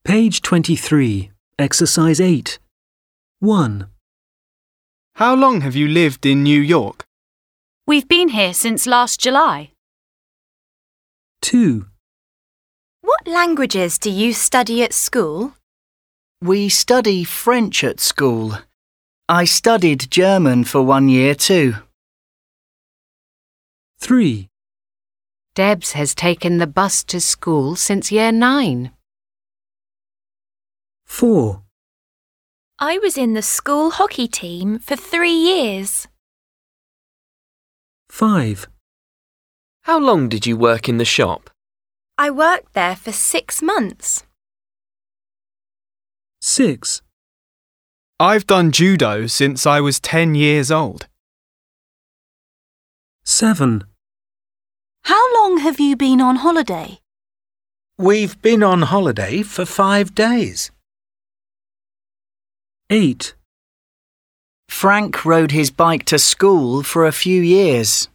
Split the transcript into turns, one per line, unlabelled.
Page 23, Exercise 8. 1,
How long have you lived in New York?
We've been here since last July.
2,
What languages do you study at school?
We study French at school. I studied German for 1 year too.
3,
Debs has taken the bus to school since year 9.
4,
I was in the school hockey team for 3 years.
5,
How long did you work in the shop?
I worked there for 6 months.
6,
I've done judo since I was 10 years old.
7,
How long have you been on holiday?
We've been on holiday for 5 days.
8,
Frank rode his bike to school for a few years.